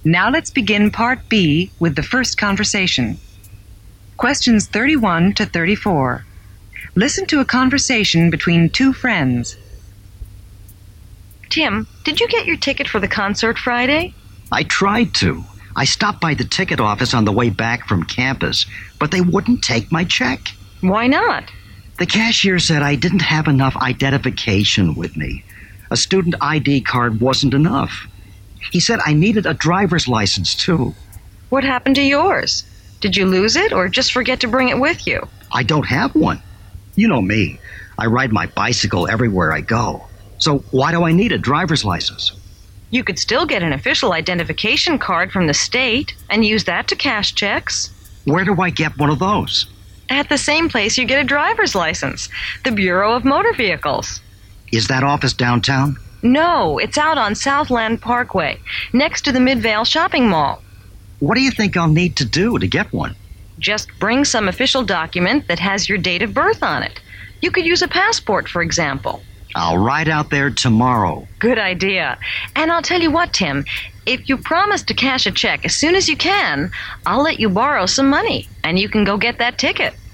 Now let's begin Part B with the first conversation. Questions 31 to 34. Listen to a conversation between two friends. Tim, did you get your ticket for the concert Friday? I tried to. I stopped by the ticket office on the way back from campus, but they wouldn't take my check. Why not? The cashier said I didn't have enough identification with me. A student ID card wasn't enough. He said I needed a driver's license, too. What happened to yours? Did you lose it or just forget to bring it with you? I don't have one. You know me. I ride my bicycle everywhere I go. So why do I need a driver's license? You could still get an official identification card from the state and use that to cash checks. Where do I get one of those? At the same place you get a driver's license, the Bureau of Motor Vehicles. Is that office downtown? No, it's out on Southland Parkway, next to the Midvale Shopping Mall. What do you think I'll need to do to get one? Just bring some official document that has your date of birth on it. You could use a passport, for example. I'll ride out there tomorrow. Good idea. And I'll tell you what, Tim, if you promise to cash a check as soon as you can, I'll let you borrow some money, and you can go get that ticket.